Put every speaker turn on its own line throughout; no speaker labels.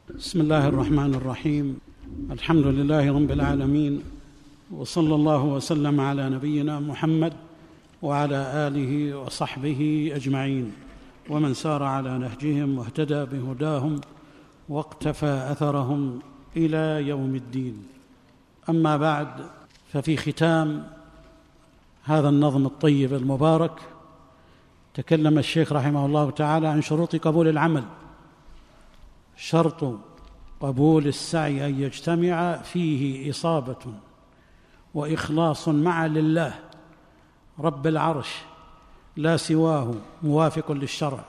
بسم الله الرحمن الرحيم. الحمد لله رب العالمين، وصلى الله وسلم على نبينا محمد وعلى آله وصحبه أجمعين، ومن سار على نهجهم واهتدى بهداهم واقتفى أثرهم إلى يوم الدين. أما بعد، ففي ختام هذا النظم الطيب المبارك تكلم الشيخ رحمه الله تعالى عن شروط قبول العمل. شرط قبول السعي أن يجتمع فيه إصابة وإخلاص مع لله رب العرش لا سواه، موافق للشرع،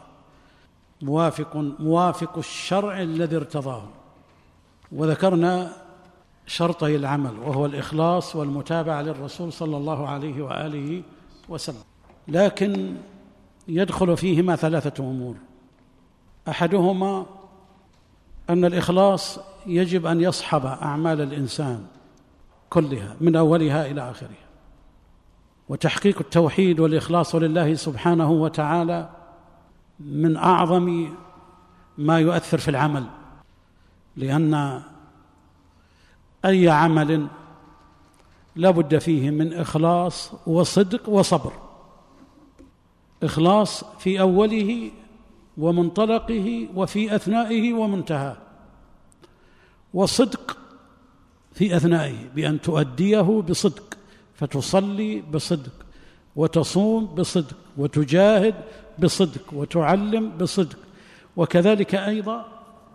موافق الشرع الذي ارتضاه. وذكرنا شرطي العمل، وهو الإخلاص والمتابعة للرسول صلى الله عليه وآله وسلم، لكن يدخل فيهما ثلاثة أمور. أحدهما أن الإخلاص يجب أن يصحب أعمال الإنسان كلها من أولها إلى آخرها، وتحقيق التوحيد والإخلاص لله سبحانه وتعالى من أعظم ما يؤثر في العمل، لأن أي عمل لا بد فيه من إخلاص وصدق وصبر. إخلاص في أوله ومنطلقه وفي أثنائه ومنتهاه، وصدق في أثنائه بأن تؤديه بصدق، فتصلي بصدق وتصوم بصدق وتجاهد بصدق وتعلم بصدق، وكذلك أيضا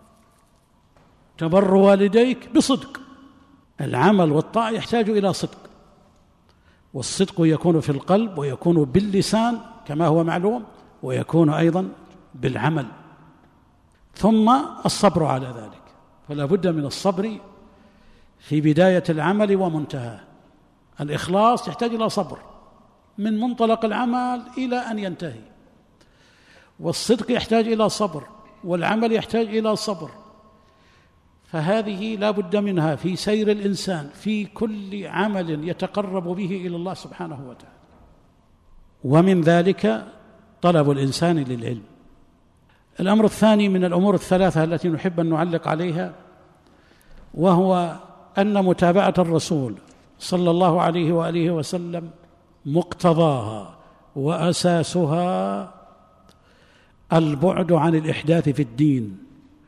تبر والديك بصدق. العمل والطاعة يحتاج إلى صدق، والصدق يكون في القلب ويكون باللسان كما هو معلوم، ويكون أيضا بالعمل، ثم الصبر على ذلك. فلا بد من الصبر في بداية العمل ومنتهاه. الإخلاص يحتاج إلى صبر من منطلق العمل إلى أن ينتهي، والصدق يحتاج إلى صبر، والعمل يحتاج إلى صبر. فهذه لا بد منها في سير الإنسان في كل عمل يتقرب به إلى الله سبحانه وتعالى. ومن ذلك طلب الإنسان للعلم. الأمر الثاني من الأمور الثلاثة التي نحب أن نعلق عليها، وهو أن متابعة الرسول صلى الله عليه وآله وسلم مقتضاها وأساسها البعد عن الإحداث في الدين،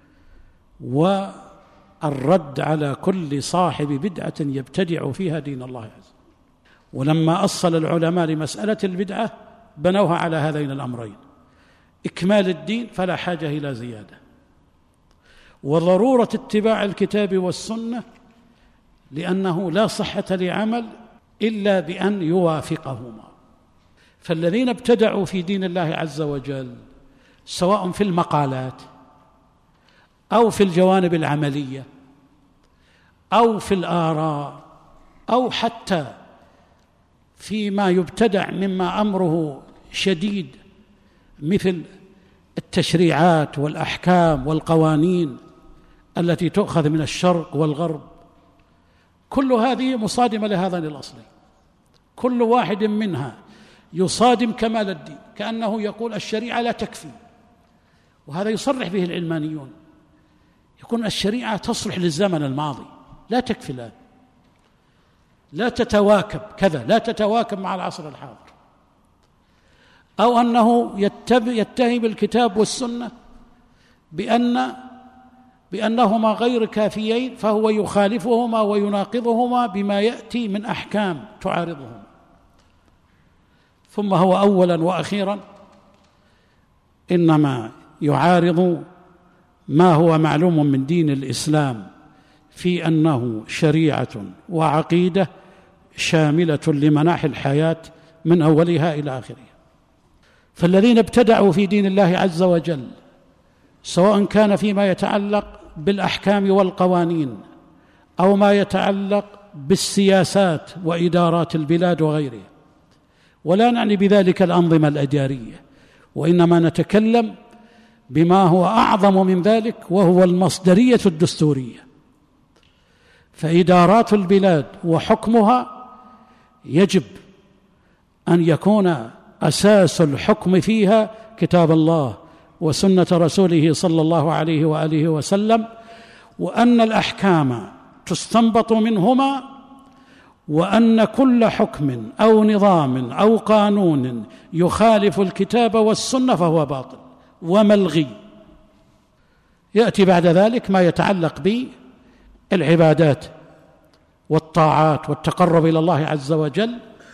والرد على كل صاحب بدعة يبتدع فيها دين الله عز وجل. ولما أصل العلماء لمسألة البدعة بنوها على هذين الأمرين: إكمال الدين فلا حاجة إلى زيادة، وضرورة اتباع الكتاب والسنة لأنه لا صحة لعمل إلا بأن يوافقهما. فالذين ابتدعوا في دين الله عز وجل سواء في المقالات أو في الجوانب العملية أو في الآراء أو حتى فيما يبتدع مما أمره شديد مثل التشريعات والأحكام والقوانين التي تؤخذ من الشرق والغرب، كل هذه مصادمة لهذين الأصلين. كل واحد منها يصادم كمال الدين، كأنه يقول الشريعة لا تكفي، وهذا يصرح به العلمانيون، يكون الشريعة تصلح للزمن الماضي، لا تكفي الآن، لا تتواكب كذا، لا تتواكب مع العصر الحاضر. أو أنه يتهم الكتاب والسنة بأنهما غير كافيين، فهو يخالفهما ويناقضهما بما يأتي من أحكام تعارضهما. ثم هو أولا وأخيرا إنما يعارض ما هو معلوم من دين الإسلام في أنه شريعة وعقيدة شاملة لمناحي الحياة من أولها إلى آخرها. فالذين ابتدعوا في دين الله عز وجل سواء كان فيما يتعلق بالأحكام والقوانين أو ما يتعلق بالسياسات وإدارات البلاد وغيرها، ولا نعني بذلك الأنظمة الإدارية، وإنما نتكلم بما هو أعظم من ذلك، وهو المصدرية الدستورية. فإدارات البلاد وحكمها يجب أن يكون أساس الحكم فيها كتاب الله وسنة رسوله صلى الله عليه وآله وسلم، وأن الأحكام تستنبط منهما، وأن كل حكم أو نظام أو قانون يخالف الكتاب والسنة فهو باطل وملغي. يأتي بعد ذلك ما يتعلق بالعبادات والطاعات والتقرب إلى الله عز وجل،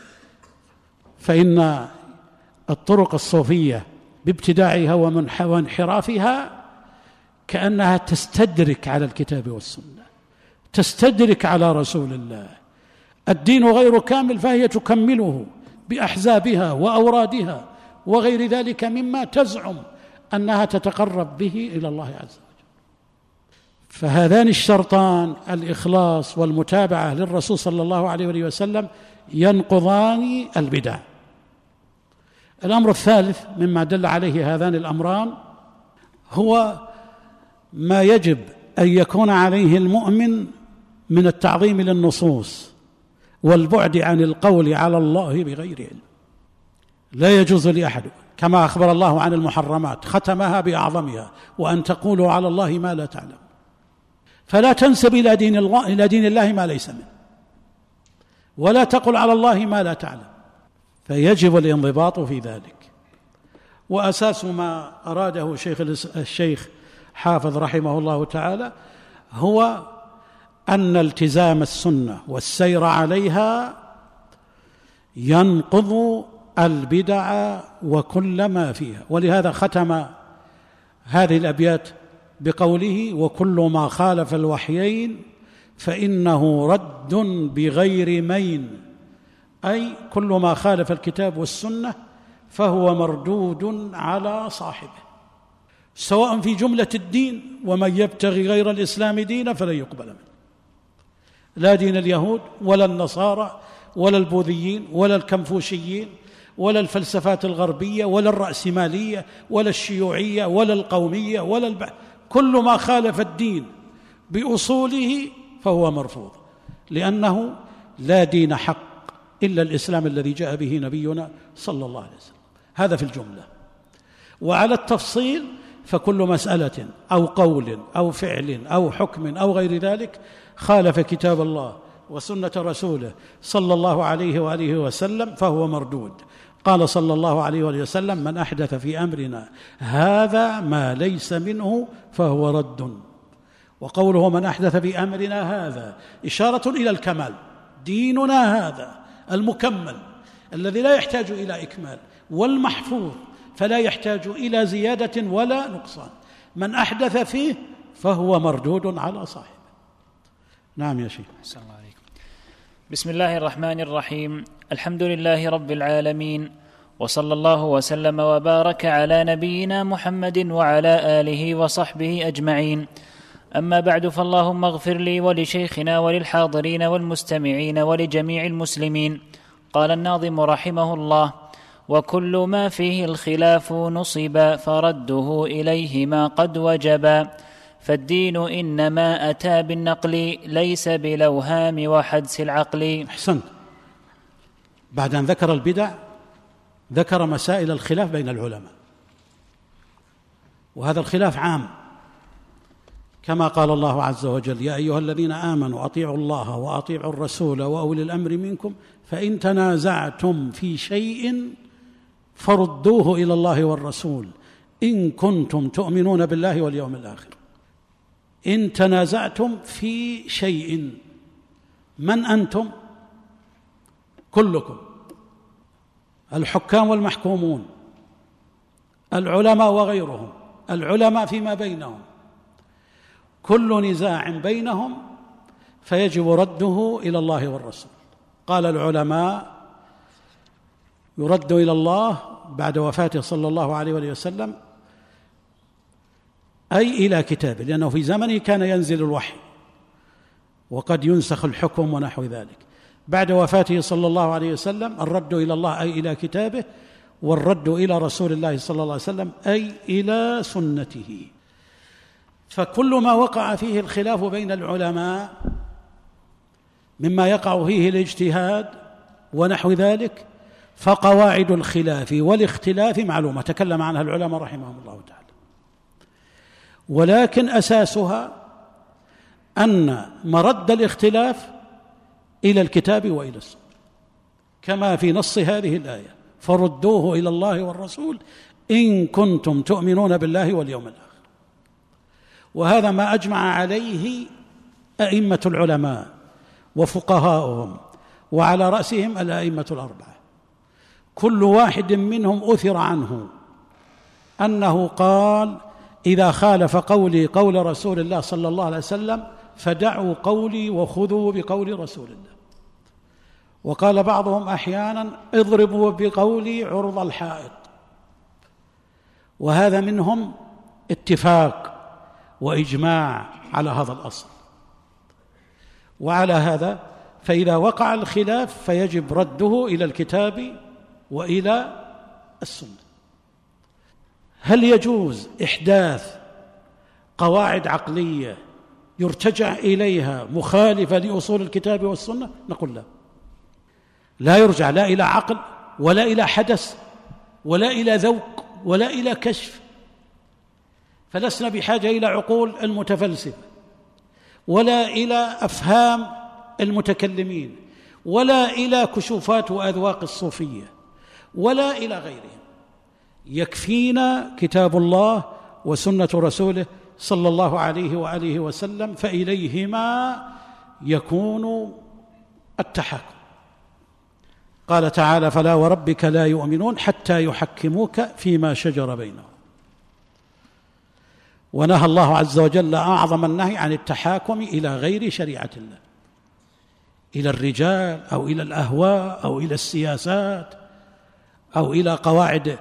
فإن الطرق الصوفية بابتداعها وانحرافها كأنها تستدرك على الكتاب والسنة، تستدرك على رسول الله. الدين غير كامل فهي تكمله بأحزابها وأورادها وغير ذلك مما تزعم أنها تتقرب به إلى الله عز وجل. فهذان الشرطان الإخلاص والمتابعة للرسول صلى الله عليه وسلم ينقضان البدع. الأمر الثالث مما دل عليه هذان الأمران هو ما يجب أن يكون عليه المؤمن من التعظيم للنصوص والبعد عن القول على الله بغير علم. لا يجوز لأحد، كما أخبر الله عن المحرمات ختمها بأعظمها، وأن تقولوا على الله ما لا تعلم. فلا تنسب إلى دين الله ما ليس منه، ولا تقل على الله ما لا تعلم، فيجب الانضباط في ذلك. وأساس ما أراده الشيخ حافظ رحمه الله تعالى هو أن التزام السنة والسير عليها ينقض البدع وكل ما فيها. ولهذا ختم هذه الأبيات بقوله: وكل ما خالف الوحيين فإنه رد بغير مين، أي كل ما خالف الكتاب والسنة فهو مردود على صاحبه، سواء في جملة الدين، ومن يبتغي غير الإسلام دينا فلن يقبل منه، لا دين اليهود ولا النصارى ولا البوذيين ولا الكنفوشيين ولا الفلسفات الغربية ولا الرأسمالية ولا الشيوعية ولا القومية ولا كل ما خالف الدين بأصوله فهو مرفوض، لأنه لا دين حق إلا الإسلام الذي جاء به نبينا صلى الله عليه وسلم. هذا في الجملة. وعلى التفصيل فكل مسألة أو قول أو فعل أو حكم أو غير ذلك خالف كتاب الله وسنة رسوله صلى الله عليه وآله وسلم فهو مردود. قال صلى الله عليه وآله وسلم: من أحدث في أمرنا هذا ما ليس منه فهو رد. وقوله من أحدث في أمرنا هذا إشارة إلى الكمال، ديننا هذا المكمل الذي لا يحتاج إلى إكمال، والمحفوظ فلا يحتاج إلى زيادة ولا نقصان. من أحدث فيه فهو مردود على صاحبه. نعم يا شيخ.
السلام عليكم. بسم الله الرحمن الرحيم. الحمد لله رب العالمين، وصلى الله وسلم وبارك على نبينا محمد وعلى آله وصحبه أجمعين. أما بعد، فاللهم اغفر لي ولشيخنا وللحاضرين والمستمعين ولجميع المسلمين. قال الناظم رحمه الله: وكل ما فيه الخلاف نصب فرده إليه ما قد وجب، فالدين إنما أتى بالنقل ليس بالأوهام وحدس العقل.
أحسنت. بعد أن ذكر البدع ذكر مسائل الخلاف بين العلماء، وهذا الخلاف عام، كما قال الله عز وجل: يا أيها الذين آمنوا أطيعوا الله وأطيعوا الرسول وأولي الأمر منكم فإن تنازعتم في شيء فردوه إلى الله والرسول إن كنتم تؤمنون بالله واليوم الآخر. إن تنازعتم في شيء، من أنتم؟ كلكم، الحكام والمحكومون، العلماء وغيرهم، العلماء فيما بينهم، كل نزاع بينهم فيجب رده إلى الله والرسول. قال العلماء: يرد إلى الله بعد وفاته صلى الله عليه وسلم، أي إلى كتابه، لأنه في زمنه كان ينزل الوحي وقد ينسخ الحكم ونحو ذلك. بعد وفاته صلى الله عليه وسلم الرد إلى الله أي إلى كتابه، والرد إلى رسول الله صلى الله عليه وسلم أي إلى سنته. فكل ما وقع فيه الخلاف بين العلماء مما يقع فيه الاجتهاد ونحو ذلك، فقواعد الخلاف والاختلاف معلومة تكلم عنها العلماء رحمهم الله تعالى، ولكن أساسها أن مرد الاختلاف إلى الكتاب وإلى السنة، كما في نص هذه الآية: فردوه إلى الله والرسول إن كنتم تؤمنون بالله واليوم الآخر. وهذا ما أجمع عليه أئمة العلماء وفقهاؤهم، وعلى رأسهم الأئمة الأربعة. كل واحد منهم أثر عنه أنه قال: إذا خالف قولي قول رسول الله صلى الله عليه وسلم فدعوا قولي وخذوا بقول رسول الله. وقال بعضهم أحيانا: اضربوا بقولي عرض الحائط. وهذا منهم اتفاق وإجماع على هذا الأصل. وعلى هذا فإذا وقع الخلاف فيجب رده إلى الكتاب وإلى السنة. هل يجوز إحداث قواعد عقلية يرتجع إليها مخالفة لأصول الكتاب والسنة؟ نقول لا، لا يرجع لا إلى عقل ولا إلى حدث ولا إلى ذوق ولا إلى كشف. فلسنا بحاجة إلى عقول المتفلسفة ولا إلى أفهام المتكلمين ولا إلى كشوفات وأذواق الصوفية ولا إلى غيرهم. يكفينا كتاب الله وسنة رسوله صلى الله عليه وآله وسلم، فإليهما يكون التحاكم. قال تعالى: فلا وربك لا يؤمنون حتى يحكموك فيما شجر بينهم. ونهى الله عز وجل أعظم النهي عن التحاكم إلى غير شريعة الله، إلى الرجال أو إلى الأهواء أو إلى السياسات أو إلى قواعد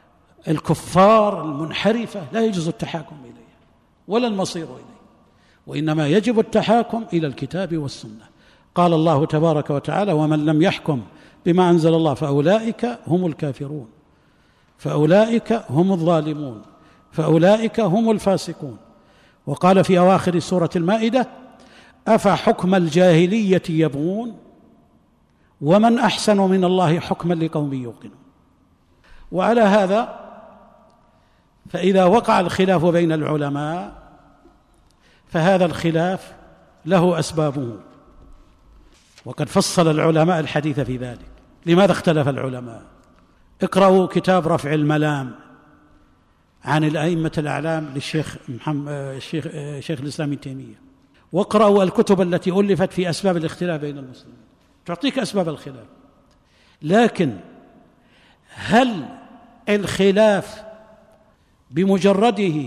الكفار المنحرفة. لا يجوز التحاكم إليها ولا المصير إليه، وإنما يجب التحاكم إلى الكتاب والسنة. قال الله تبارك وتعالى: ومن لم يحكم بما أنزل الله فأولئك هم الكافرون، فأولئك هم الظالمون، فأولئك هم الفاسقون. وقال في أواخر سورة المائدة: أفحكم الجاهلية يبغون ومن أحسن من الله حكما لقوم يوقنون. وعلى هذا فإذا وقع الخلاف بين العلماء فهذا الخلاف له أسبابه، وقد فصل العلماء الحديث في ذلك. لماذا اختلف العلماء؟ اقرأوا كتاب رفع الملام عن الأئمة الأعلام للشيخ شيخ الإسلام ابن تيمية، واقرأوا الكتب التي ألفت في أسباب الاختلاف بين المسلمين، تعطيك أسباب الخلاف. لكن هل الخلاف بمجرده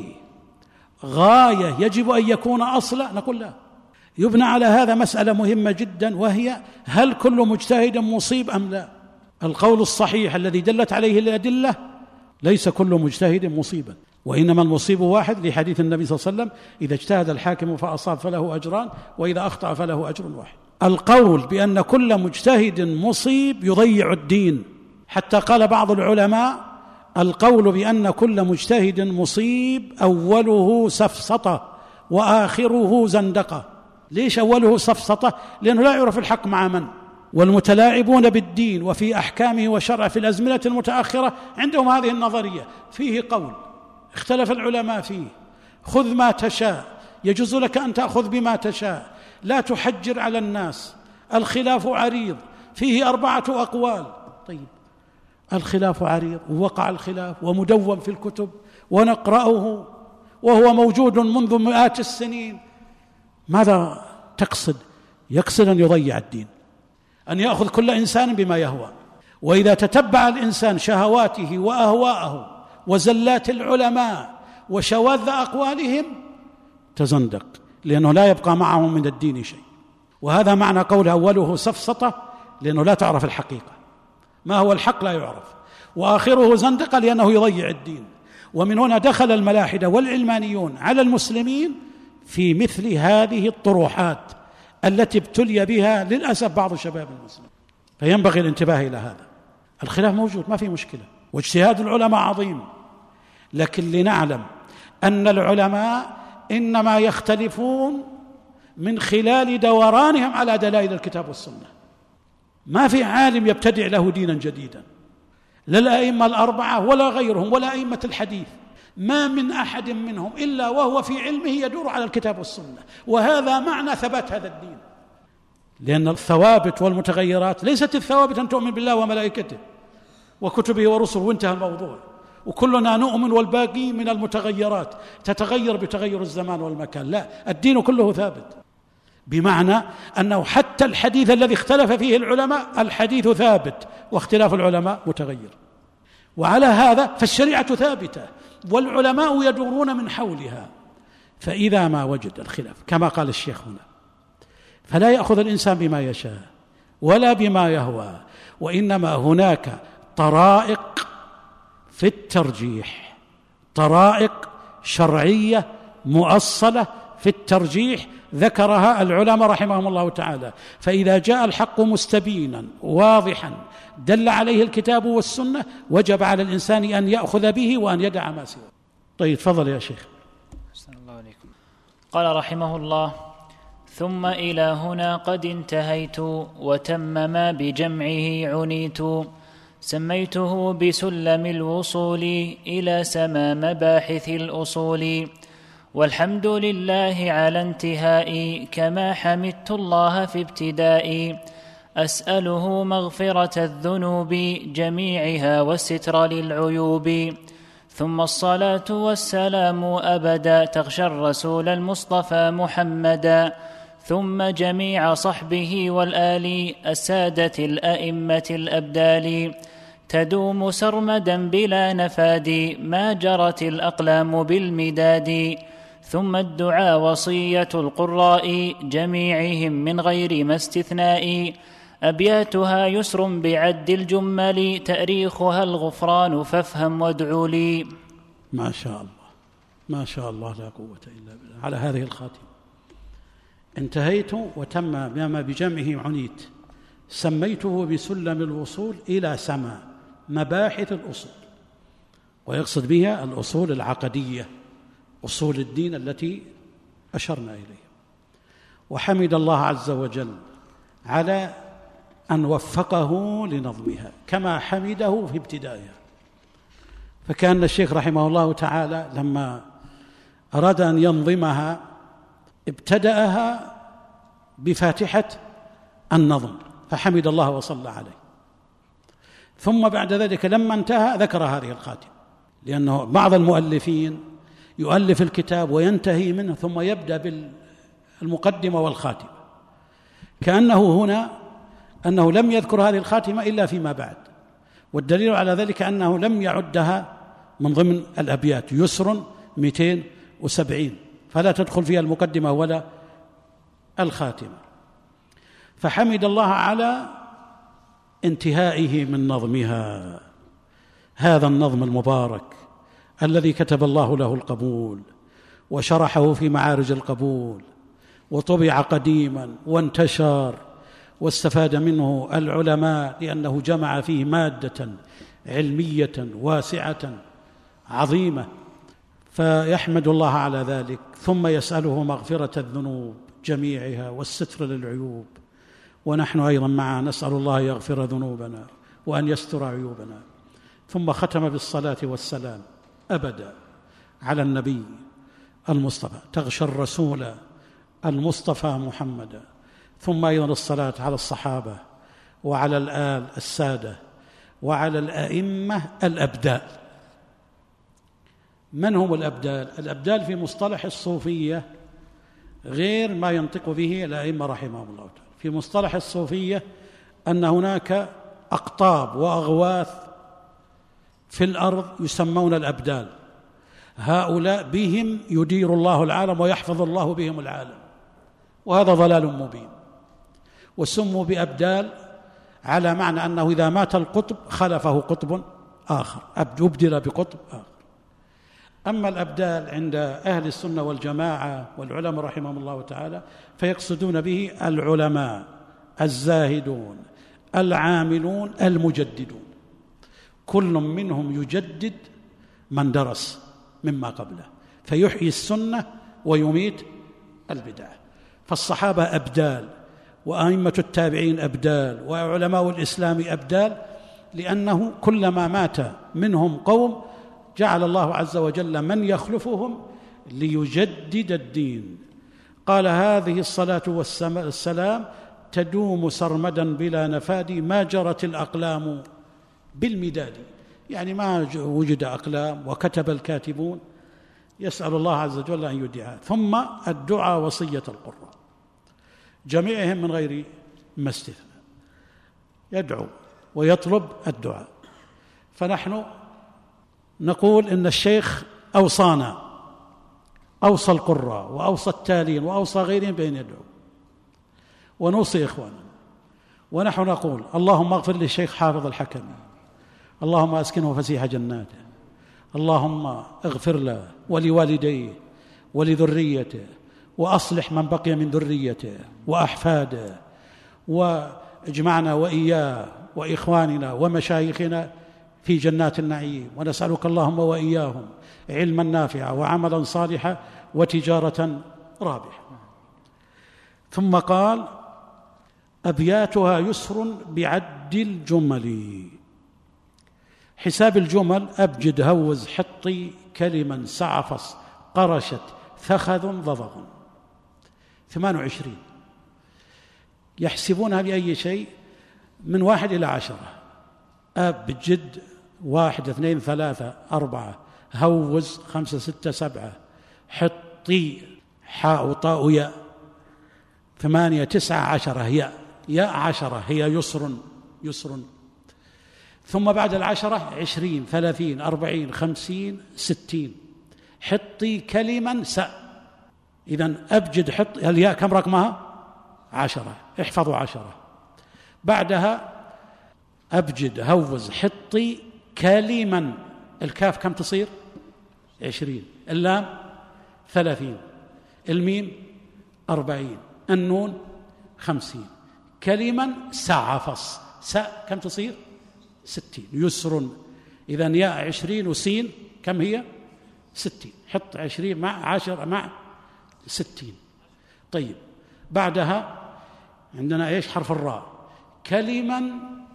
غاية يجب أن يكون أصلا؟ نقول لا. يبنى على هذا مسألة مهمة جدا، وهي: هل كل مجتهد مصيب أم لا؟ القول الصحيح الذي دلت عليه الأدلة: ليس كل مجتهد مصيبا، وإنما المصيب واحد، لحديث النبي صلى الله عليه وسلم: إذا اجتهد الحاكم فأصاب فله أجران، وإذا أخطأ فله أجر واحد. القول بأن كل مجتهد مصيب يضيع الدين، حتى قال بعض العلماء: القول بأن كل مجتهد مصيب أوله سفسطة وآخره زندقة. ليش أوله سفسطة؟ لأنه لا يعرف الحق مع من، والمتلاعبون بالدين وفي أحكامه وشرع في الأزمنة المتأخرة عندهم هذه النظرية. فيه قول اختلف العلماء فيه: خذ ما تشاء، يجوز لك أن تأخذ بما تشاء، لا تحجر على الناس، الخلاف عريض، فيه 4 أقوال. طيب، الخلاف عريض ووقع الخلاف ومدون في الكتب ونقرأه وهو موجود منذ مئات السنين، ماذا تقصد؟ يقصد أن يضيع الدين، أن يأخذ كل إنسان بما يهوى. وإذا تتبع الإنسان شهواته وأهواءه وزلات العلماء وشواذ أقوالهم تزندق، لأنه لا يبقى معهم من الدين شيء. وهذا معنى قول أوله سفسطة، لأنه لا تعرف الحقيقة، ما هو الحق لا يعرف، وآخره زندقة لأنه يضيع الدين. ومن هنا دخل الملاحدة والعلمانيون على المسلمين في مثل هذه الطروحات التي ابتلي بها للأسف بعض شباب المسلمين. فينبغي الانتباه إلى هذا. الخلاف موجود، ما في مشكلة، واجتهاد العلماء عظيم، لكن لنعلم أن العلماء إنما يختلفون من خلال دورانهم على دلائل الكتاب والسنة. ما في عالم يبتدع له دينا جديدا، لا الأئمة الأربعة ولا غيرهم ولا أئمة الحديث، ما من أحد منهم إلا وهو في علمه يدور على الكتاب والسنة، وهذا معنى ثبات هذا الدين. لأن الثوابت والمتغيرات ليست الثوابت أن تؤمن بالله وملائكته وكتبه ورسله وانتهى الموضوع، وكلنا نؤمن والباقي من المتغيرات تتغير بتغير الزمان والمكان. لا، الدين كله ثابت، بمعنى أنه حتى الحديث الذي اختلف فيه العلماء الحديث ثابت، واختلاف العلماء متغير. وعلى هذا فالشريعة ثابتة والعلماء يدورون من حولها. فإذا ما وجد الخلاف كما قال الشيخ هنا، فلا يأخذ الإنسان بما يشاء ولا بما يهوى، وإنما هناك طرائق في الترجيح، طرائق شرعية مؤصلة في الترجيح ذكرها العلماء رحمهم الله تعالى. فإذا جاء الحق مستبينا واضحا دل عليه الكتاب والسنة وجب على الإنسان أن يأخذ به وأن يدع ما سواه. طيب تفضل يا شيخ.
أحسن الله عليكم. قال رحمه الله: ثم إلى هنا قد انتهيت وتم ما بجمعه عنيت، سميته بسلم الوصول إلى سما مباحث الأصول، والحمد لله على انتهائي كما حمدت الله في ابتدائي، أسأله مغفرة الذنوب جميعها والستر للعيوب، ثم الصلاة والسلام أبدا تغشى الرسول المصطفى محمدا، ثم جميع صحبه والآل السادة الأئمة الأبدال، تدوم سرمدا بلا نفاد ما جرت الأقلام بالمداد، ثم الدعاء وصية القراء جميعهم من غير ما استثناء، أبياتها يسر بعد الجمل تأريخها الغفران فافهم وادعوا لي.
ما شاء الله، ما شاء الله، لا قوة إلا بالله. على هذه الخاتمة: انتهيت وتم ما بجمعه عنيت، سميته بسلم الوصول إلى سما مباحث الأصول، ويقصد بها الأصول العقدية، أصول الدين التي أشرنا إليها. وحمد الله عز وجل على أن وفقه لنظمها كما حمده في ابتدائها. فكان الشيخ رحمه الله تعالى لما أراد أن ينظمها ابتدأها بفاتحة النظم فحمد الله وصلى عليه، ثم بعد ذلك لما انتهى ذكر هذه الخاتمة، لأنه بعض المؤلفين يؤلف الكتاب وينتهي منه ثم يبدأ بالمقدمة والخاتمة، كأنه هنا أنه لم يذكر هذه الخاتمة إلا فيما بعد، والدليل على ذلك أنه لم يعدها من ضمن الأبيات. يسر 270 فلا تدخل فيها المقدمة ولا الخاتمة. فحمد الله على انتهائه من نظمها، هذا النظم المبارك الذي كتب الله له القبول وشرحه في معارج القبول، وطبع قديما وانتشر واستفاد منه العلماء، لأنه جمع فيه مادة علمية واسعة عظيمة، فيحمد الله على ذلك، ثم يسأله مغفرة الذنوب جميعها والستر للعيوب، ونحن أيضا معه نسأل الله يغفر ذنوبنا وأن يستر عيوبنا. ثم ختم بالصلاة والسلام أبدا على النبي المصطفى تغشى الرسول المصطفى محمدا، ثم أيضا الصلاة على الصحابة وعلى الآل السادة وعلى الأئمة الأبدال. من هم الأبدال؟ الأبدال في مصطلح الصوفية غير ما ينطق به الأئمة رحمهم الله تعالى. في مصطلح الصوفية أن هناك أقطاب وأغواث في الأرض يسمون الأبدال، هؤلاء بهم يدير الله العالم ويحفظ الله بهم العالم، وهذا ضلال مبين. وسموا بأبدال على معنى أنه إذا مات القطب خلفه قطب آخر، أبدل بقطب آخر. أما الأبدال عند أهل السنة والجماعة والعلماء رحمهم الله تعالى فيقصدون به العلماء الزاهدون العاملون المجددون، كل منهم يجدد من درس مما قبله فيحيي السنة ويميت البدعة. فالصحابة أبدال، وأئمة التابعين أبدال، وعلماء الإسلام أبدال، لأنه كلما مات منهم قوم جعل الله عز وجل من يخلفهم ليجدد الدين. قال: هذه الصلاة والسلام تدوم سرمدا بلا نفاد، ما جرت الأقلام بالمداد. يعني ما وجد أقلام وكتب الكاتبون، يسأل الله عز وجل أن يدعها. ثم الدعاء وصية القراء جميعهم من غير ما استثناء، يدعو ويطلب الدعاء. فنحن نقول إن الشيخ أوصانا، أوصى القراء وأوصى التالين وأوصى غيرهم بأن يدعو، ونوصي إخواننا. ونحن نقول: اللهم اغفر للشيخ حافظ الحكمي، اللهم أسكنه فسيح جناته، اللهم اغفر له ولوالديه ولذريته، وأصلح من بقي من ذريته وأحفاده، واجمعنا وإياه وإخواننا ومشايخنا في جنات النعيم. ونسألك اللهم وإياهم علما نافعا وعملا صالحا وتجارة رابحة. ثم قال: أبياتها يسر بعد الجمل. حساب الجمل: أبجد هوز حطي كلما سعفص قرشت ثخذ ضضغ. 28 يحسبونها بأي شيء من 1 إلى 10. أبجد 1 2 3 4 هوز 5 6 7 حطي حاء وطاء ياء 8 9 10 ياء 10 هي يسر. ثم بعد 10 20 30 40 50 60 حطي كلما ساء. إذن أبجد حط الياء كم رقمها؟ 10. احفظوا 10. بعدها أبجد هوز حطي كلما، الكاف كم تصير؟ 20. اللام 30. الميم 40. النون 50. كلما سعفص ساء كم تصير؟ 60. يسر. إذن ياء 20 وسين كم هي؟ 60. حط 20 مع 10 مع 60. طيب بعدها عندنا ايش؟ حرف الراء. كلما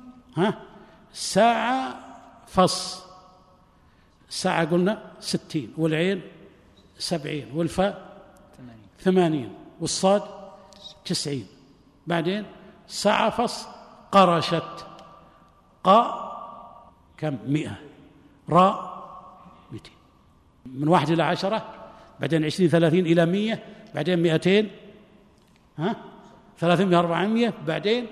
ساعة فص. ساعة قلنا 60 والعين 70 والفاء 80 والصاد 90. بعدين ساعة فص قرشت. قاء كم؟ 100. راء 200. من 1 إلى 10. بعدين 20 30 إلى 100. بعدين 200 300 400. بعدين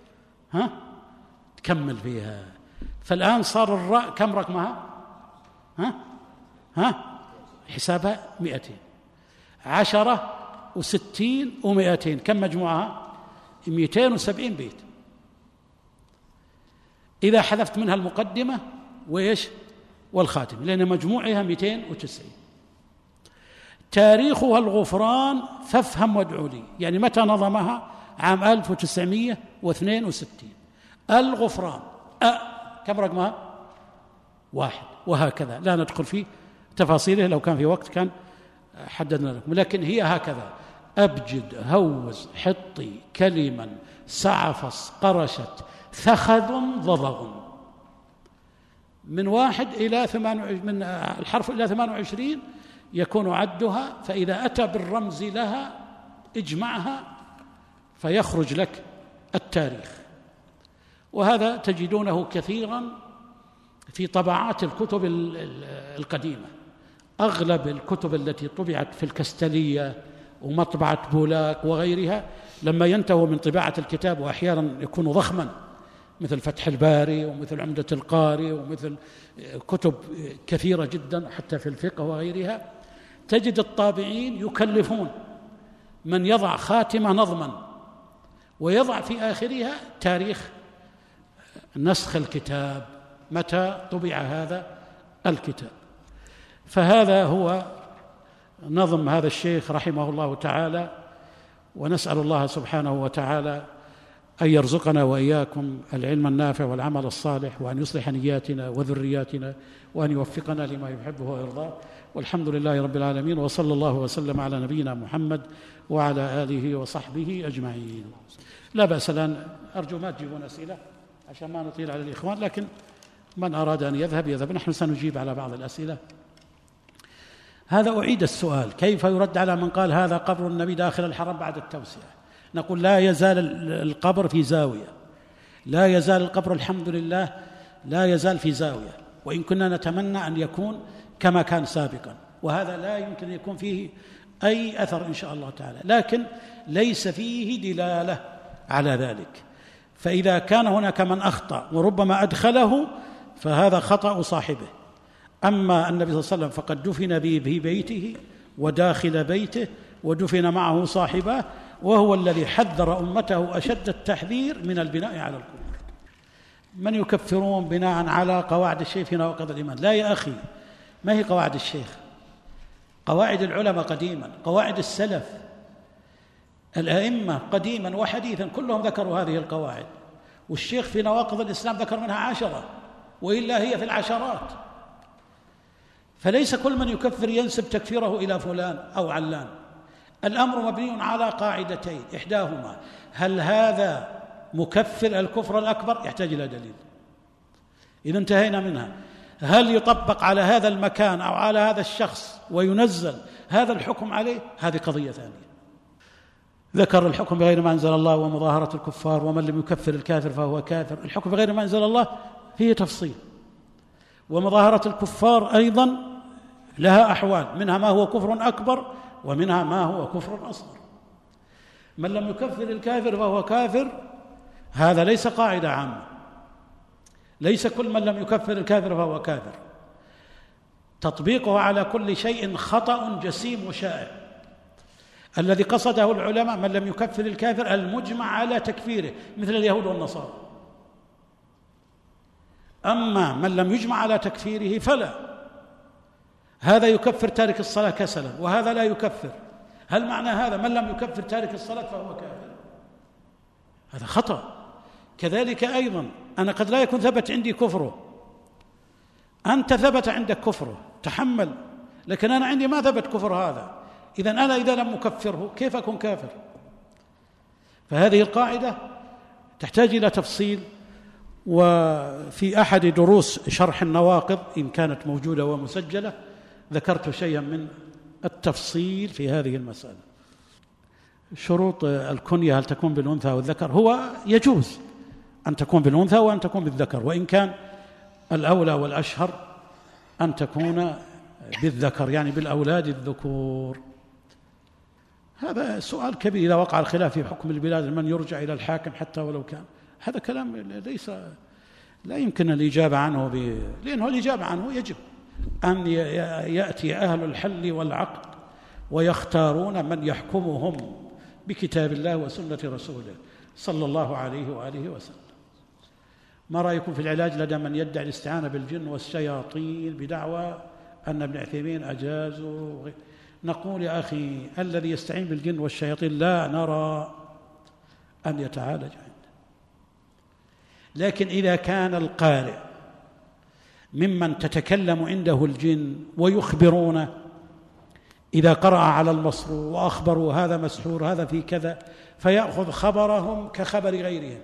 تكمل فيها. فالآن صار الراء كم رقمها؟ حسابها 200. 10 و60 و200 كم مجموعها؟ 270 بيت. إذا حذفت منها المقدمة وإيش والخاتم، لأن مجموعها 290. تاريخها الغفران فافهم وادعو لي. يعني متى نظمها؟ عام 1962. الغفران كم رقمها؟ 1. وهكذا لا ندخل في تفاصيله، لو كان في وقت كان حددنا لكم، لكن هي هكذا: أبجد هوز حطي كلما سعفص قرشت ثخذ ضضغ. من 1 إلى 28، من الحرف إلى 28 يكون عدها. فإذا أتى بالرمز لها اجمعها فيخرج لك التاريخ. وهذا تجدونه كثيرا في طبعات الكتب القديمة. أغلب الكتب التي طبعت في الكستلية ومطبعة بولاك وغيرها، لما ينتهوا من طباعة الكتاب، وأحيانا يكون ضخما مثل فتح الباري ومثل عمدة القاري ومثل كتب كثيرة جدا حتى في الفقه وغيرها، تجد الطابعين يكلفون من يضع خاتمة نظما ويضع في آخرها تاريخ نسخ الكتاب، متى طبع هذا الكتاب. فهذا هو نظم هذا الشيخ رحمه الله تعالى. ونسأل الله سبحانه وتعالى أن يرزقنا وإياكم العلم النافع والعمل الصالح، وأن يصلح نياتنا وذرياتنا، وأن يوفقنا لما يحبه ويرضاه. والحمد لله رب العالمين، وصلى الله وسلم على نبينا محمد وعلى آله وصحبه أجمعين. لا بأس الآن، أرجو ما تجيبون أسئلة عشان ما نطيل على الإخوان، لكن من أراد أن يذهب. نحن سنجيب على بعض الأسئلة. هذا أعيد السؤال: كيف يرد على من قال هذا قبر النبي داخل الحرم بعد التوسعة؟ نقول لا يزال القبر في زاوية، لا يزال القبر الحمد لله لا يزال في زاوية، وإن كنا نتمنى أن يكون كما كان سابقا، وهذا لا يمكن أن يكون فيه أي أثر إن شاء الله تعالى، لكن ليس فيه دلالة على ذلك. فإذا كان هناك من أخطأ وربما أدخله فهذا خطأ صاحبه. أما النبي صلى الله عليه وسلم فقد دفن في بيته وداخل بيته ودفن معه صاحبه، وهو الذي حذر أمته أشد التحذير من البناء على القبور. من يكفرون بناء على قواعد الشيخ في نواقض الإيمان؟ لا يا أخي، ما هي قواعد الشيخ؟ قواعد العلماء قديما، قواعد السلف الأئمة قديما وحديثا كلهم ذكروا هذه القواعد، والشيخ في نواقض الإسلام ذكر منها 10 وإلا هي في العشرات. فليس كل من يكفر ينسب تكفيره إلى فلان أو علان. الأمر مبني على قاعدتين: إحداهما هل هذا مكفر الكفر الأكبر؟ يحتاج إلى دليل. إذا انتهينا منها. هل يطبق على هذا المكان أو على هذا الشخص وينزل هذا الحكم عليه؟ هذه قضية ثانية. ذكر الحكم بغير ما أنزل الله ومظاهرة الكفار، ومن لم يكفر الكافر فهو كافر. الحكم بغير ما أنزل الله فيه تفصيل، ومظاهرة الكفار أيضا لها أحوال، منها ما هو كفر أكبر ومنها ما هو كفر أصغر. من لم يكفر الكافر فهو كافر، هذا ليس قاعدة عامة، ليس كل من لم يكفر الكافر فهو كافر. تطبيقه على كل شيء خطأ جسيم وشائع. الذي قصده العلماء من لم يكفر الكافر المجمع على تكفيره مثل اليهود والنصارى. أما من لم يجمع على تكفيره فلا، هذا يكفر تارك الصلاة كسلا وهذا لا يكفر. هل معنى هذا من لم يكفر تارك الصلاة فهو كافر؟ هذا خطأ. كذلك أيضا أنا قد لا يكون ثبت عندي كفره، أنت ثبت عندك كفره تحمل، لكن أنا عندي ما ثبت كفر هذا. إذن أنا إذا لم أكفره كيف أكون كافر؟ فهذه القاعدة تحتاج إلى تفصيل. وفي أحد دروس شرح النواقض إن كانت موجودة ومسجلة ذكرت شيئا من التفصيل في هذه المسألة. شروط الكنية هل تكون بالأنثى والذكر؟ هو يجوز أن تكون بالأنثى وأن تكون بالذكر، وإن كان الأولى والأشهر أن تكون بالذكر، يعني بالأولاد الذكور. هذا سؤال كبير. إذا وقع الخلاف في حكم البلاد من يرجع إلى الحاكم حتى ولو كان، هذا كلام ليس لا يمكن الإجابة عنه لأنه الإجابة عنه يجب أن يأتي أهل الحل والعقد ويختارون من يحكمهم بكتاب الله وسنة رسوله صلى الله عليه وآله وسلم. ما رأيكم في العلاج لدى من يدعي الاستعانة بالجن والشياطين بدعوى أن ابن عثيمين أجازوا؟ نقول يا أخي الذي يستعين بالجن والشياطين لا نرى أن يتعالج عنده، لكن إذا كان القارئ ممن تتكلم عنده الجن ويخبرونه، إذا قرأ على المصروف وأخبروا هذا مسحور هذا في كذا، فيأخذ خبرهم كخبر غيرهم،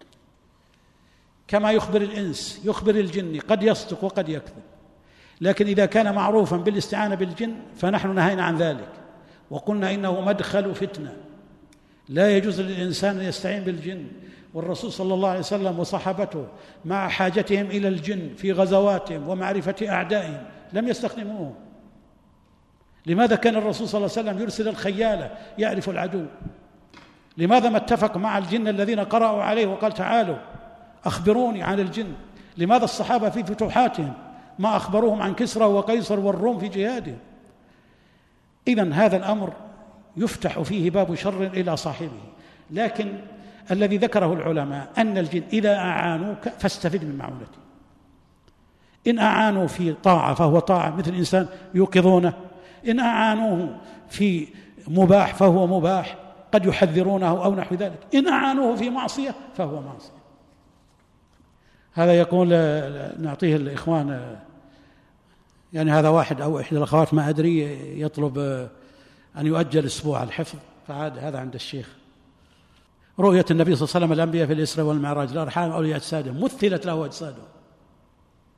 كما يخبر الإنس يخبر الجن، قد يصدق وقد يكذب. لكن إذا كان معروفا بالاستعانة بالجن فنحن نهينا عن ذلك وقلنا إنه مدخل فتنة، لا يجوز للإنسان أن يستعين بالجن. والرسول صلى الله عليه وسلم وصحابته مع حاجتهم إلى الجن في غزواتهم ومعرفة أعدائهم لم يستخدموهم. لماذا كان الرسول صلى الله عليه وسلم يرسل الخيالة يعرف العدو؟ لماذا ما اتفق مع الجن الذين قرأوا عليه وقال تعالوا أخبروني عن الجن؟ لماذا الصحابة في فتوحاتهم ما أخبروهم عن كسرى وقيصر والروم في جهادهم؟ إذن هذا الأمر يفتح فيه باب شر إلى صاحبه. لكن الذي ذكره العلماء أن الجن إذا أعانوك فاستفد من معونته. إن أعانوا في طاعة فهو طاعة مثل الإنسان يوقظونه، إن أعانوه في مباح فهو مباح قد يحذرونه أو نحو ذلك، إن أعانوه في معصية فهو معصية. هذا يقول نعطيه الإخوان، يعني هذا واحد أو إحدى الأخوات ما أدري يطلب أن يؤجل أسبوع الحفظ، فعاد هذا عند الشيخ. رؤية النبي صلى الله عليه وسلم الأنبياء في الإسراء والمعراج، الأرحام أولياء أجسادهم مثلت له أجسادهم.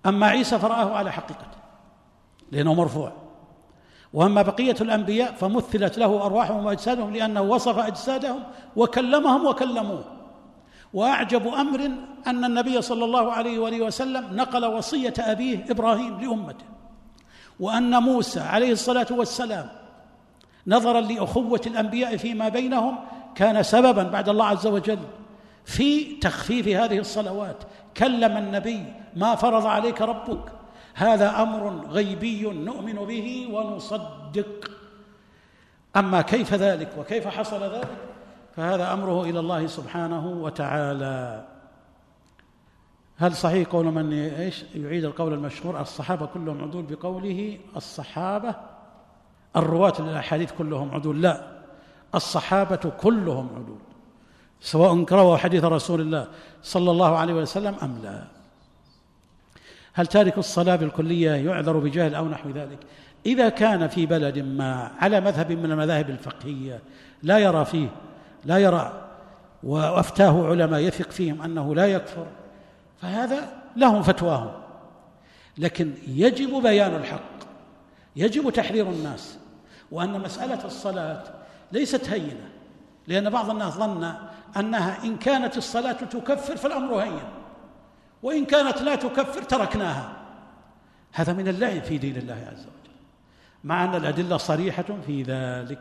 أما عيسى فرآه على حقيقته لأنه مرفوع، وأما بقية الأنبياء فمثلت له أرواحهم وأجسادهم لأنه وصف أجسادهم وكلمهم وكلموه. وأعجب أمر أن النبي صلى الله عليه وآله وسلم نقل وصية أبيه إبراهيم لأمته، وأن موسى عليه الصلاة والسلام نظرا لأخوة الأنبياء فيما بينهم كان سببا بعد الله عز وجل في تخفيف هذه الصلوات. كلم النبي: ما فرض عليك ربك، هذا أمر غيبي نؤمن به ونصدق. أما كيف ذلك وكيف حصل ذلك فهذا أمره إلى الله سبحانه وتعالى. هل صحيح قول من يعيد القول المشهور الصحابة كلهم عدول بقوله الصحابة الرواة للأحاديث كلهم عدول؟ لا، الصحابة كلهم عدول سواء رووا حديث رسول الله صلى الله عليه وسلم أم لا. هل تارك الصلاة بالكلية يعذر بجهل أو نحو ذلك؟ إذا كان في بلد ما على مذهب من المذاهب الفقهية لا يرى وأفتاه علماء يثق فيهم أنه لا يكفر فهذا لهم فتواهم، لكن يجب بيان الحق، يجب تحذير الناس، وأن مسألة الصلاة ليست هينة، لأن بعض الناس ظن أنها إن كانت الصلاة تكفر فالأمر هين، وإن كانت لا تكفر تركناها. هذا من اللعب في دين الله عز وجل، مع أن الأدلة صريحة في ذلك.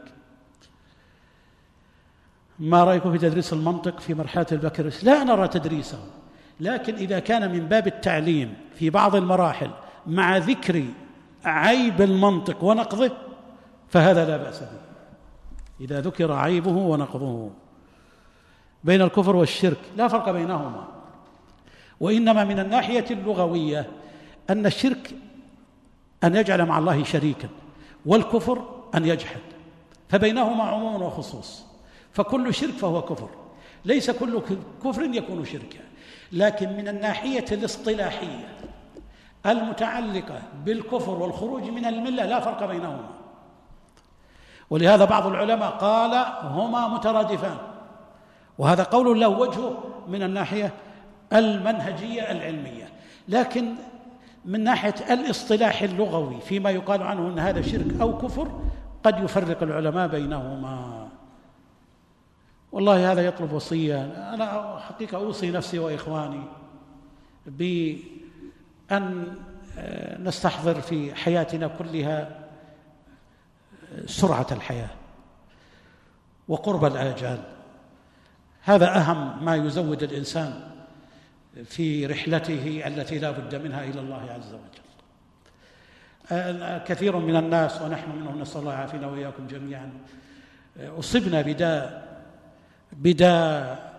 ما رأيكم في تدريس المنطق في مرحلة البكالوريوس؟ لا نرى تدريسه، لكن إذا كان من باب التعليم في بعض المراحل مع ذكر عيب المنطق ونقضه فهذا لا بأس به، إذا ذكر عيبه ونقضه. بين الكفر والشرك لا فرق بينهما، وإنما من الناحية اللغوية أن الشرك أن يجعل مع الله شريكا، والكفر أن يجحد، فبينهما عموم وخصوص، فكل شرك فهو كفر، ليس كل كفر يكون شركا. لكن من الناحية الاصطلاحية المتعلقة بالكفر والخروج من الملة لا فرق بينهما، ولهذا بعض العلماء قال هما مترادفان، وهذا قول له وجهه من الناحية المنهجية العلمية. لكن من ناحية الاصطلاح اللغوي فيما يقال عنه أن هذا شرك أو كفر قد يفرق العلماء بينهما. والله هذا يطلب وصية، أنا حقيقة أوصي نفسي وإخواني بأن نستحضر في حياتنا كلها سرعة الحياة وقرب الآجال، هذا أهم ما يزود الإنسان في رحلته التي لا بد منها إلى الله عز وجل. كثير من الناس ونحن منهم نسأل الله يعافينا وإياكم جميعا أصبنا بداء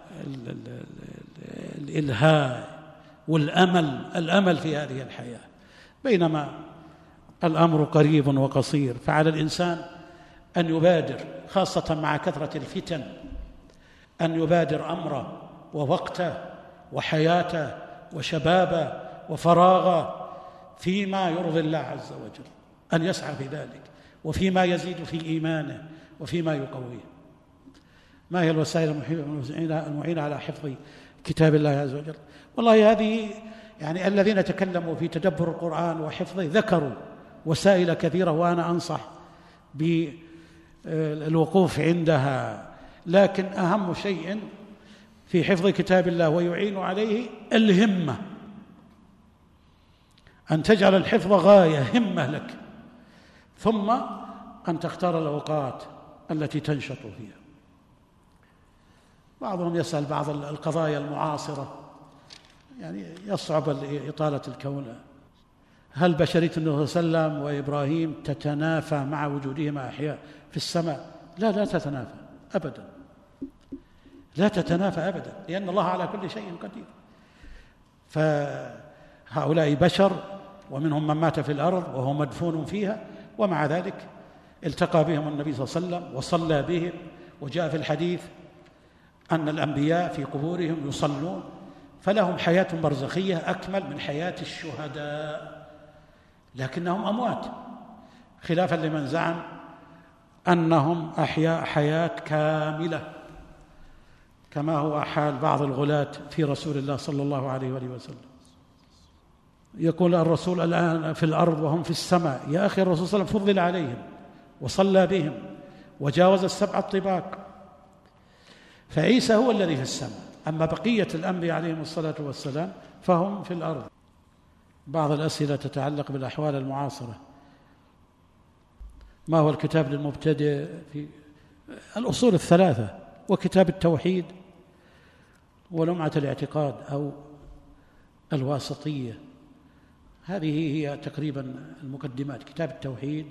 الإلهاء والأمل في هذه الحياة، بينما الأمر قريب وقصير. فعلى الإنسان أن يبادر، خاصة مع كثرة الفتن، أن يبادر أمره ووقته وحياته وشبابه وفراغه فيما يرضي الله عز وجل، أن يسعى في ذلك وفيما يزيد في إيمانه وفيما يقويه. ما هي الوسائل المعينة على حفظ كتاب الله عز وجل؟ والله هذه يعني الذين تكلموا في تدبر القرآن وحفظه ذكروا وسائل كثيرة، وأنا أنصح بالوقوف عندها، لكن أهم شيء في حفظ كتاب الله ويعين عليه الهمة، أن تجعل الحفظ غاية همة لك، ثم أن تختار الأوقات التي تنشط فيها. بعضهم يسأل بعض القضايا المعاصرة، يعني يصعب إطالة الكون، هل بشرية النبي صلى الله عليه وسلم وإبراهيم تتنافى مع وجودهما أحياء في السماء؟ لا تتنافى أبدا، لا تتنافى أبدا، لأن الله على كل شيء قدير. فهؤلاء بشر ومنهم من مات في الأرض وهو مدفون فيها، ومع ذلك التقى بهم النبي صلى الله عليه وسلم وصلى بهم، وجاء في الحديث أن الأنبياء في قبورهم يصلون، فلهم حياة برزخية أكمل من حياة الشهداء، لكنهم أموات، خلافا لمن زعم أنهم أحياء حياة كاملة كما هو حال بعض الغلاة في رسول الله صلى الله عليه وآله وسلم. يقول الرسول الآن في الأرض وهم في السماء. يا أخي الرسول صلى الله عليه وسلم فضل عليهم وصلى بهم وجاوز 7 طباق، فعيسى هو الذي في السماء، أما بقية الأنبياء عليهم الصلاة والسلام فهم في الأرض. بعض الأسئلة تتعلق بالأحوال المعاصرة. ما هو الكتاب للمبتدئ في الأصول 3 وكتاب التوحيد ولمعة الاعتقاد أو الواسطية؟ هذه هي تقريبا المقدمات: كتاب التوحيد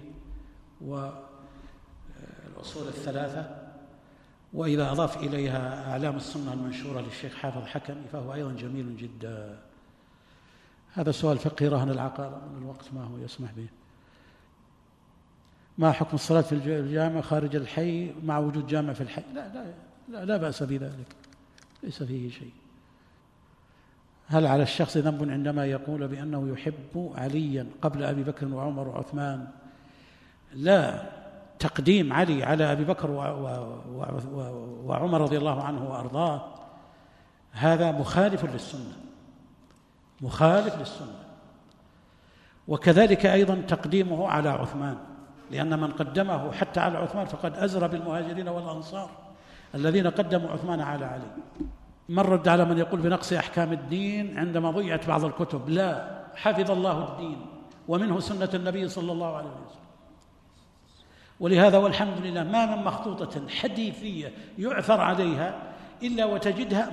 والأصول 3، وإذا أضاف إليها أعلام السنة المنشورة للشيخ حافظ حكمي فهو أيضا جميل جدا. هذا سؤال فقهي رهن العقارة، الوقت ما هو يسمح به. ما حكم الصلاة في الجامع خارج الحي مع وجود جامع في الحي؟ لا بأس بذلك، ليس فيه شيء. هل على الشخص ذنب عندما يقول بأنه يحب عليا قبل أبي بكر وعمر وعثمان؟ لا، تقديم علي على أبي بكر وعمر رضي الله عنه وأرضاه هذا مخالف للسنة، مخالف للسنة. وكذلك أيضا تقديمه على عثمان، لأن من قدمه حتى على عثمان فقد أزرى بالمهاجرين والأنصار الذين قدموا عثمان على علي. من رد على من يقول بنقص أحكام الدين عندما ضيعت بعض الكتب؟ لا، حفظ الله الدين ومنه سنة النبي صلى الله عليه وسلم. ولهذا والحمد لله ما من مخطوطة حديثية يعثر عليها إلا وتجدها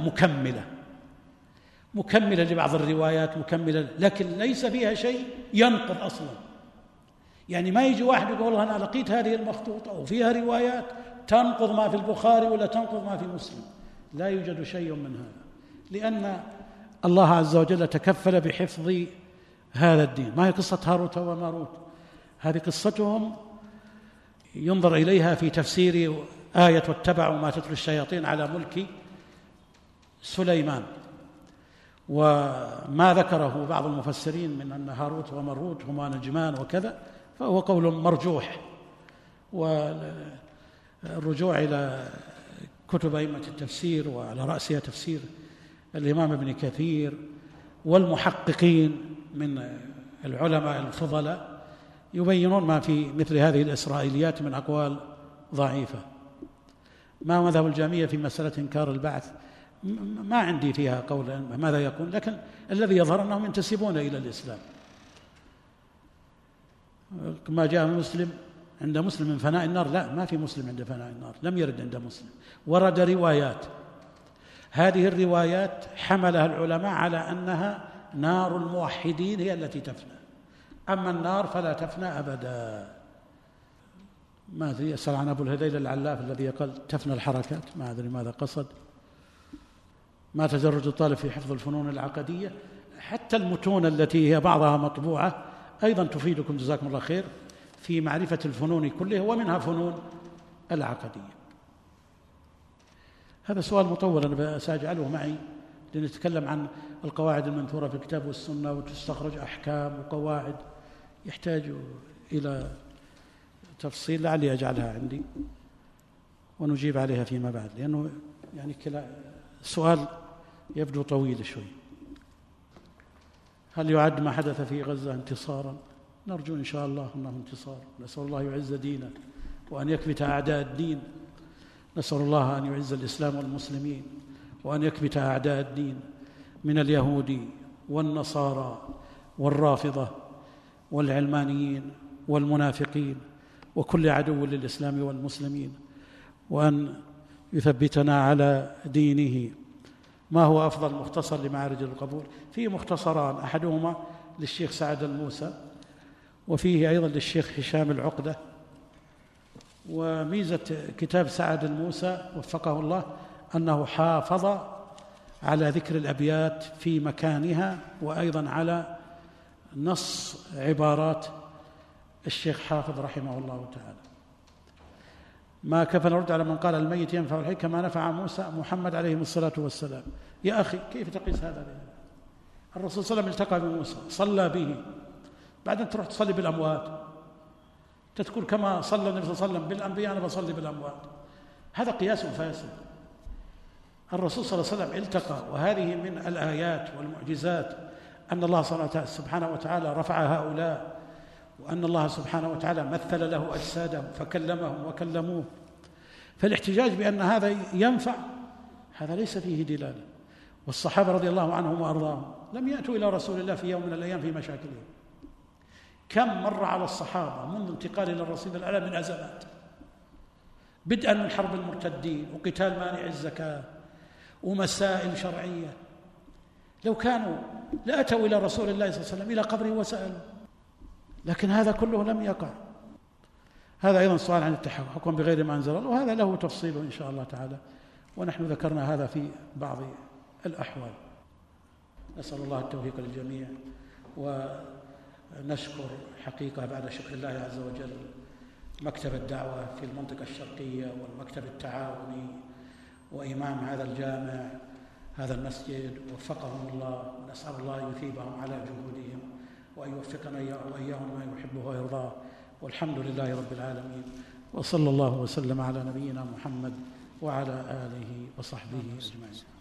مكملة لبعض الروايات، مكملة، لكن ليس فيها شيء ينقض أصلا. يعني ما يجي واحد يقول والله أنا لقيت هذه المخطوطة وفيها روايات تنقض ما في البخاري ولا تنقض ما في مسلم، لا يوجد شيء من هذا، لأن الله عز وجل تكفل بحفظ هذا الدين. ما هي قصة هاروت وماروت؟ هذه قصتهم ينظر إليها في تفسير آية واتبعوا ما تتلو الشياطين على ملك سليمان، وما ذكره بعض المفسرين من أن هاروت وماروت هما نجمان وكذا فهو قول مرجوح، والرجوع إلى كتب أئمة التفسير وعلى رأسها تفسير الإمام ابن كثير والمحققين من العلماء الفضلاء يبينون ما في مثل هذه الإسرائيليات من أقوال ضعيفة. ما مذهب الجهمية في مسألة إنكار البعث؟ ما عندي فيها قول ماذا يكون، لكن الذي يظهر أنهم ينتسبون إلى الإسلام. كما جاء مسلم عند مسلم من فناء النار، لا، ما في مسلم عند فناء النار، لم يرد عند مسلم. ورد روايات، هذه الروايات حملها العلماء على أنها نار الموحدين هي التي تفنى، أما النار فلا تفنى أبدا. ما أدري، يسأل عن أبو الهذيل العلاف الذي قال تفنى الحركات، ما أدري ماذا قصد. ما تدرج الطالب في حفظ الفنون العقدية، حتى المتون التي هي بعضها مطبوعة أيضا تفيدكم جزاكم الله خير في معرفة الفنون كلها ومنها فنون العقدية. هذا سؤال مطول أنا سأجعله معي لنتكلم عن القواعد المنثورة في الكتاب والسنة وتستخرج أحكام وقواعد يحتاج إلى تفصيل، لعلي أجعلها عندي ونجيب عليها فيما بعد، لأنه يعني السؤال يبدو طويل شوي. هل يعد ما حدث في غزة انتصارا؟ نرجو إن شاء الله أنه انتصار، نسأل الله يعز دينه وأن يكبت أعداء الدين، نسأل الله أن يعز الإسلام والمسلمين وأن يكبت أعداء الدين من اليهود والنصارى والرافضة والعلمانيين والمنافقين وكل عدو للإسلام والمسلمين، وأن يثبتنا على دينه. ما هو أفضل مختصر لمعارج القبول؟ فيه مختصران، أحدهما للشيخ سعد الموسى وفيه أيضا للشيخ هشام العقدة. وميزة كتاب سعد الموسى وفقه الله أنه حافظ على ذكر الأبيات في مكانها وأيضا على نص عبارات الشيخ حافظ رحمه الله تعالى. ما كيف نرد على من قال الميت ينفع الحي كما نفع موسى محمد عليه الصلاة والسلام؟ يا أخي كيف تقيس هذا؟ الرسول صلى الله عليه وسلم التقى بموسى صلى به، بعدين تروح تصلي بالأموات، تذكر كما صلى النبي صلى الله عليه وسلم بالأنبياء أنا بصلي بالأموات، هذا قياس فاسد. الرسول صلى الله عليه وسلم التقى، وهذه من الآيات والمعجزات أن الله سبحانه وتعالى رفع هؤلاء، وأن الله سبحانه وتعالى مثل له أجسادهم فكلمهم وكلموه. فالاحتجاج بأن هذا ينفع هذا ليس فيه دلالة. والصحابة رضي الله عنهم وأرضاهم لم يأتوا إلى رسول الله في يوم من الأيام في مشاكلهم. كم مر على الصحابة منذ انتقال إلى الرسول الأعلى من أزمات، بدءا من حرب المرتدين وقتال مانع الزكاة ومسائل شرعية. لو كانوا لأتوا إلى رسول الله صلى الله عليه وسلم إلى قبره وسألوا، لكن هذا كله لم يقع. هذا أيضا سؤال عن التحكم بغير ما أنزل الله، وهذا له تفصيل إن شاء الله تعالى، ونحن ذكرنا هذا في بعض الأحوال. نسأل الله التوفيق للجميع، ونشكر حقيقة بعد شكر الله عز وجل مكتب الدعوة في المنطقة الشرقية والمكتب التعاوني وإمام هذا الجامع هذا المسجد، وفقهم الله، ونسأل الله أن يثيبهم على جهودهم وأن يوفقنا وإياهم ما يحبه ويرضاه، والحمد لله رب العالمين، وصلى الله وسلم على نبينا محمد وعلى آله وصحبه أجمعين.